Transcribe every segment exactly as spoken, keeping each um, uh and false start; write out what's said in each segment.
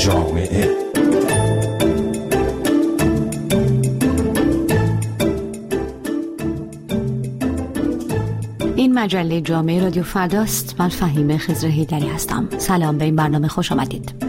جامعه. این مجله جامعه رادیو فرداست. من فهیمه خضر حیدری هستم. سلام، به این برنامه خوش آمدید.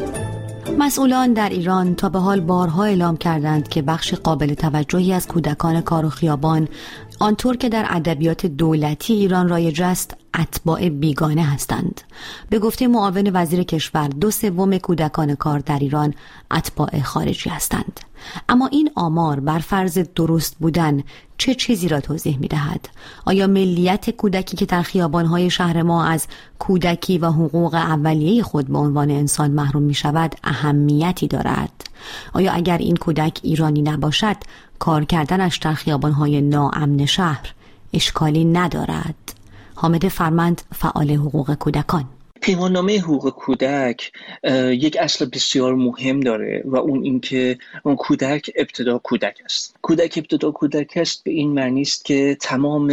مسئولان در ایران تا به حال بارها اعلام کردند که بخش قابل توجهی از کودکان کار و خیابان، آنطور که در ادبیات دولتی ایران رایج است، اتباع بیگانه هستند. به گفته معاون وزیر کشور، دو سوم کودکان کار در ایران اتباع خارجی هستند. اما این آمار بر فرض درست بودن چه چیزی را توضیح می دهد؟ آیا ملیت کودکی که در خیابان‌های شهر ما از کودکی و حقوق اولیه خود به عنوان انسان محروم می شود اهمیتی دارد؟ آیا اگر این کودک ایرانی نباشد، کار کردنش در خیابان‌های ناامن شهر اشکالی ندارد؟ حامد فرمند، فعال حقوق کودکان: پیماننامه حقوق کودک یک اصل بسیار مهم داره و اون اینکه اون کودک ابتدا کودک است. کودک ابتدا کودک است به این معنی است که تمام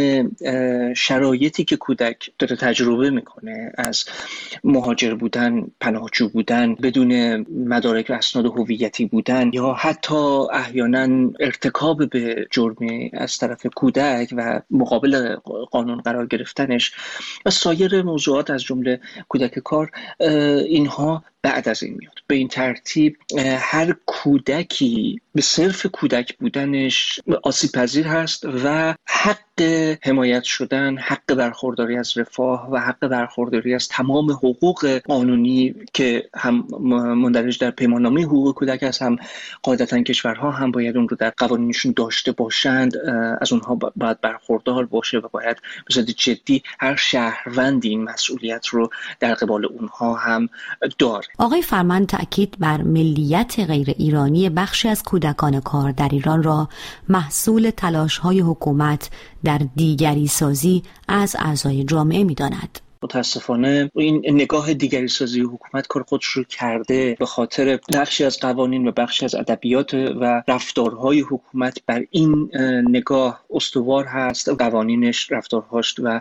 شرایطی که کودک داره تجربه میکنه، از مهاجر بودن، پناهجو بودن، بدون مدارک و اسناد هویتی بودن، یا حتی احیانا ارتکاب به جرمی از طرف کودک و مقابل قانون قرار گرفتنش و سایر موضوعات از جمله کودک کار، اینها بعد از این میاد. به این ترتیب هر کودکی به صرف کودک بودنش آسیب پذیر هست و حق حمایت شدن، حق برخورداری از رفاه و حق برخورداری از تمام حقوق قانونی که هم مندرج در پیماننامه حقوق کودک است، هم قاعدتاً کشورها هم باید اون رو در قوانینشون داشته باشند، از اونها باید برخوردار باشه و باید به صورت جدی هر شهروندی این مسئولیت رو در قبال اونها هم داره. آقای فرمند تأکید بر ملیت غیر ایرانی بخشی از کودکان کار در ایران را محصول تلاش‌های حکومت در دیگری سازی از اعضای جامعه می‌داند. متاسفانه این نگاه دیگری سازی حکومت کار خودش رو کرده، به خاطر بخشی از قوانین و بخشی از ادبیات و رفتارهای حکومت بر این نگاه استوار هست. قوانینش، رفتارهاش و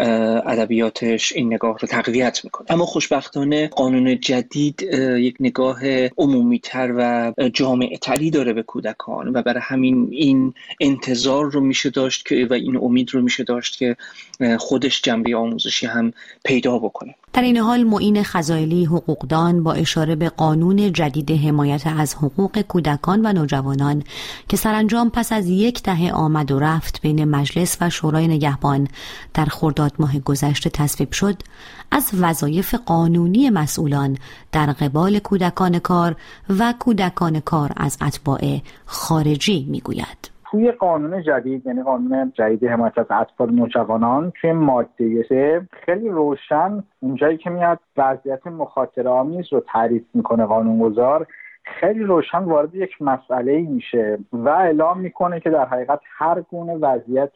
ادبیاتش این نگاه رو تقویت میکنه. اما خوشبختانه قانون جدید یک نگاه عمومی‌تر و جامع‌تری داره به کودکان و برای همین این انتظار رو میشه داشت که و این امید رو میشه داشت که خودش جنبه آموزشی هم پیدا بکنه. در این حال معین خزائلی حقوقدان با اشاره به قانون جدید حمایت از حقوق کودکان و نوجوانان که سرانجام پس از یک دهه آمد و رفت بین مجلس و شورای نگهبان در خرداد ماه گذشته تصویب شد، از وظایف قانونی مسئولان در قبال کودکان کار و کودکان کار از اتباع خارجی میگوید. توی قانون جدید، یعنی قانون جدید حمایت از اطفال نوجوانان، توی ماده سه خیلی روشن اونجایی که میاد وضعیت مخاطره آمیز رو تعریف میکنه قانونگذار، خیلی روشن وارد یک مسئله میشه و اعلام میکنه که در حقیقت هر گونه وضعیت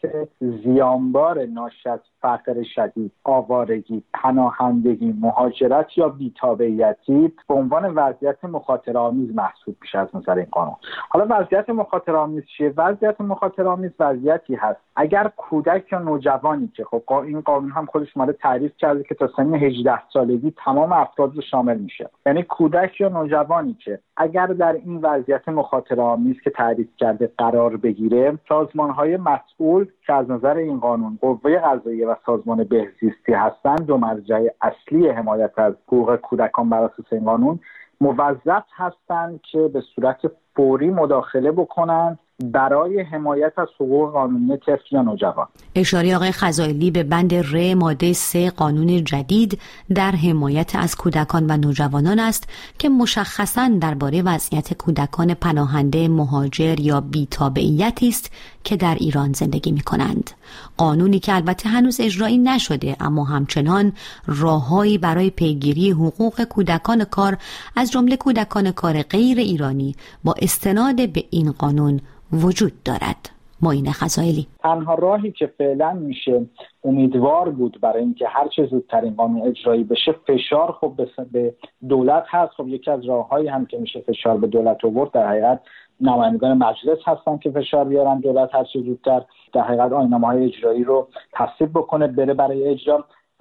زیانبار ناشی از فقر شدید، آوارگی، پناهندگی، مهاجرت یا بی‌تابعیتی به عنوان وضعیت مخاطره آمیز محسوب میشه از نظر این قانون. حالا وضعیت مخاطره آمیز چیه؟ وضعیت مخاطره آمیز وضعیتی هست اگر کودک یا نوجوانی که خب این قانون هم خودش اومده تعریف کرده که تا سن هجده سالگی تمام افراد رو شامل میشه، یعنی کودک یا نوجوانی که اگر در این وضعیت مخاطره آمیز که تعریف کرده قرار بگیره، سازمان‌های مسئول که از نظر این قانون قوه قضاییه و سازمان بهزیستی هستند، دو مرجع اصلی حمایت از حقوق کودکان بر اساس این قانون، موظف هستند که به صورت فوری مداخله بکنند برای حمایت از حقوق قانونی طفل یا نوجوان. اشاره آقای خزائلی به بند ر ماده سه قانون جدید در حمایت از کودکان و نوجوانان است که مشخصاً درباره وضعیت کودکان پناهنده، مهاجر یا بی‌تابعیتی است که در ایران زندگی می‌کنند. قانونی که البته هنوز اجرایی نشده، اما همچنان راههایی برای پیگیری حقوق کودکان کار از جمله کودکان کار غیر ایرانی با استناد به این قانون وجود دارد. معین خزائلی: تنها راهی که فعلا میشه امیدوار بود برای اینکه هر چه زودتر این قانون اجرایی بشه، فشار خب به دولت هست. خب یکی از راههایی هم که میشه فشار به دولت آورد در حقیقت نمایندگان مجلس هستن که فشار بیارن دولت هر چه زودتر در حقیقت آیین‌نامه‌های اجرایی رو تصویب بکنه، بره برای اجرا. و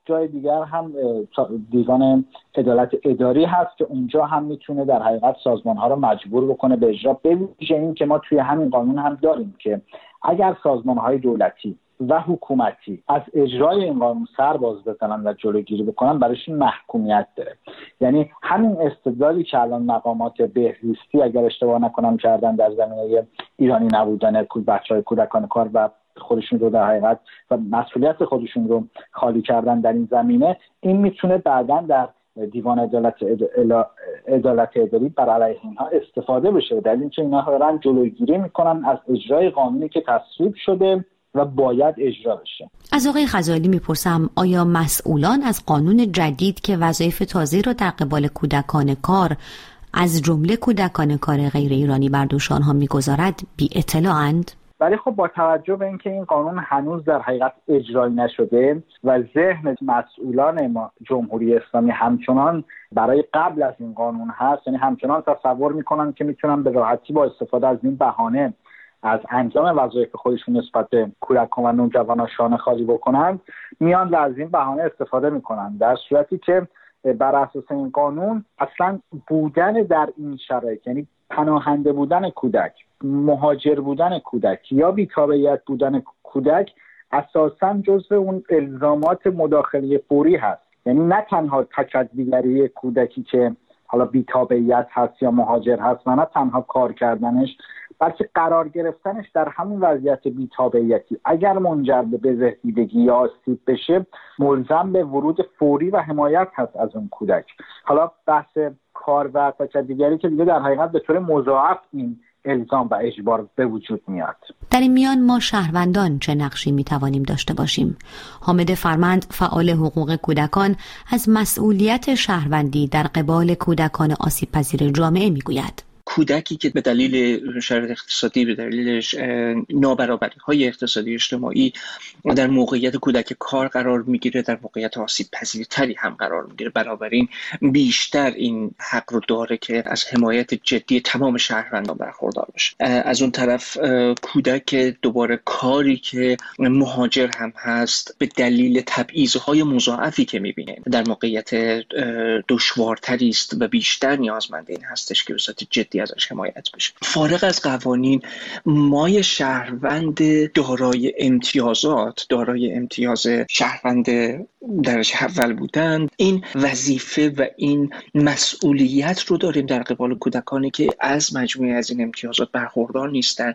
جای دیگر هم دیوان عدالت اداری هست که اونجا هم میتونه در حقیقت سازمان‌ها رو مجبور بکنه به اجرا. به ویژه این که ما توی همین قانون هم داریم که اگر سازمان‌های دولتی و حکومتی از اجرای این قانون سر باز بزنن و جلوگیری بکنن برایشون محکومیت داره. یعنی همین استدلالی که الان مقامات بهزیستی اگر اشتباه نکنم کردن در زمینه ایرانی نبودن بچه‌های کودکان کار و خودشون رو در حقیقت و مسئولیت خودشون رو خالی کردن در این زمینه، این میتونه بعداً در دیوان عدالت عدالت اداری بر علیه اینها استفاده بشه، در اینکه اینها دارن جلوگیری میکنن از اجرای قانونی که تصویب شده و باید اجرا بشه. از آقای غزالی میپرسم آیا مسئولان از قانون جدید که وظایف تازه را در قبال کودکان کار از جمله کودکان کار غیر ایرانی بر دوش آنها میگذارد بی اطلاعند؟ ولی خب با توجه به اینکه این قانون هنوز در حقیقت اجرایی نشده و ذهن مسئولان ما جمهوری اسلامی همچنان برای قبل از این قانون هست، یعنی همچنان تصور میکنن که میتونن به راحتی با استفاده از این بهانه از انجام وظایف خودشون نسبت به کودکان و نوجوانان شانه خالی بکنند، میان و از این بهانه استفاده میکنن، در صورتی که بر اساس این قانون اصلا بودن در این شرایط، یعنی پناهنده بودن کودک، مهاجر بودن کودک یا بی‌تابعیت بودن کودک اساساً جزء اون الزامات مداخله فوری هست. یعنی نه تنها تجدیدگری کودکی که حالا بی‌تابعیت هست یا مهاجر هست و نه تنها کار کردنش، بلکه قرار گرفتنش در همون وضعیت بی‌تابعیتی اگر منجر به بزهدیدگی یا آسیب بشه ملزم به ورود فوری و حمایت هست از اون کودک. حالا بحث کار و تجدیدگری که دیگه در حقیقت به طور مضاعف این الزام و اجبار به وجود میاد. در این میان ما شهروندان چه نقشی میتوانیم داشته باشیم؟ حامد فرمند فعال حقوق کودکان از مسئولیت شهروندی در قبال کودکان آسیب پذیر جامعه میگوید. کودکی که به دلیل شرایط اقتصادی، به دلیل نابرابری‌های اقتصادی اجتماعی در موقعیت کودک کار قرار میگیره، در موقعیت آسیب پذیرتری هم قرار میگیره، بنابراین بیشتر این حق رو داره که از حمایت جدی تمام شهروندان برخوردار بشه. از اون طرف کودک دوباره کاری که مهاجر هم هست به دلیل تبعیض‌های مضاعفی که میبینه در موقعیت دشوارتری است و بیشتر نیازمند این هستش که به صورت جدی ازش حمایت بشه. فارغ از قوانین، مای شهروند دارای امتیازات، دارای امتیاز شهروند درجه اول بودن، این وظیفه و این مسئولیت رو داریم در قبال کودکانی که از مجموعه از این امتیازات برخوردار نیستن.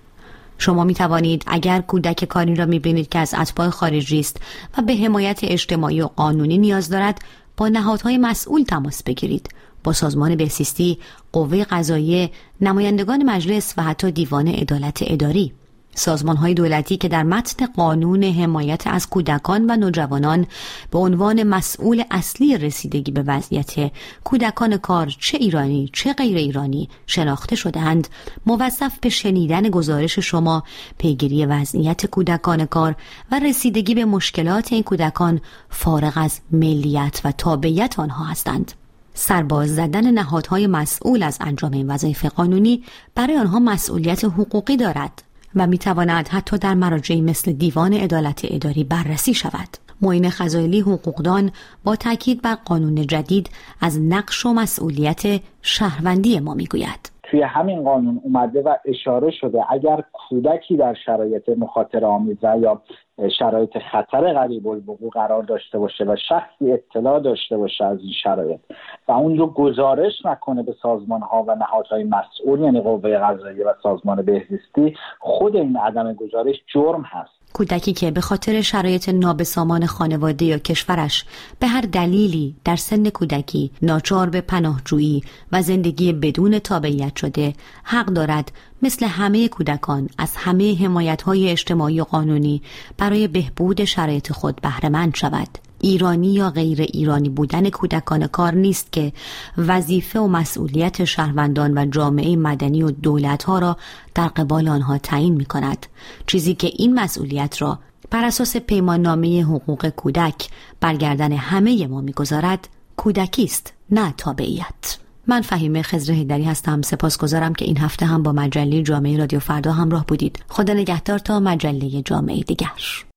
شما می توانید اگر کودک کاری را می بینید که از اتباع خارجی است و به حمایت اجتماعی و قانونی نیاز دارد، با نهادهای مسئول تماس بگیرید، با سازمان بهزیستی، قوه قضاییه، نمایندگان مجلس و حتی دیوان عدالت اداری. سازمان‌های دولتی که در متن قانون حمایت از کودکان و نوجوانان به عنوان مسئول اصلی رسیدگی به وضعیت کودکان کار چه ایرانی چه غیر ایرانی شناخته شده‌اند، موظف به شنیدن گزارش شما، پیگیری وضعیت کودکان کار و رسیدگی به مشکلات این کودکان فارغ از ملیت و تابعیت آنها هستند. سرباز زدن نهادهای مسئول از انجام این وظایف قانونی برای آنها مسئولیت حقوقی دارد و میتواند حتی در مراجعی مثل دیوان عدالت اداری بررسی شود. معین غزالی حقوقدان با تاکید بر قانون جدید از نقش و مسئولیت شهروندی ما میگوید. توی همین قانون اومده و اشاره شده اگر کودکی در شرایط مخاطره آمیز یا شرایط خطر قریب الوقوع قرار داشته باشه و شخصی اطلاع داشته باشه از این شرایط و اون رو گزارش نکنه به سازمان‌ها و نهادهای مسئول، یعنی قوه قضاییه و سازمان بهزیستی، خود این عدم گزارش جرم هست. کودکی که به خاطر شرایط نابسامان خانواده یا کشورش به هر دلیلی در سن کودکی ناچار به پناهجویی و زندگی بدون تابعیت شده، حق دارد مثل همه کودکان از همه حمایت‌های اجتماعی و قانونی برای بهبود شرایط خود بهره‌مند شود. ایرانی یا غیر ایرانی بودن کودکان کار نیست که وظیفه و مسئولیت شهروندان و جامعه مدنی و دولت‌ها را در قبال آنها تعیین می‌کند. چیزی که این مسئولیت را بر اساس پیماننامه حقوق کودک برگردن همه ما می‌گذارد، کودکی است، نه تابعیت. من فهیمه خضر حیدری هستم. سپاسگزارم که این هفته هم با مجله جامعه رادیو فردا همراه بودید. خدا نگهدار تا مجله جامعه دیگر.